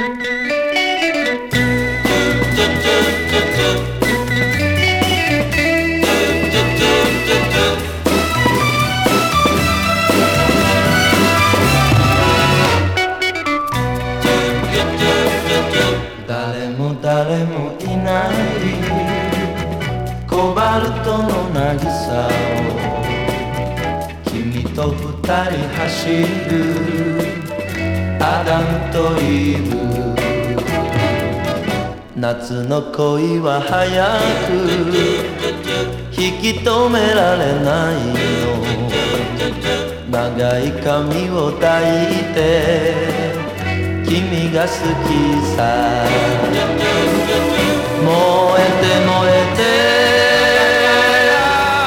誰も誰もいないコバルトの渚を君と二人走るアダムとイブ夏の恋は早く引き止められないの長い髪を抱いて君が好きさ燃えて燃え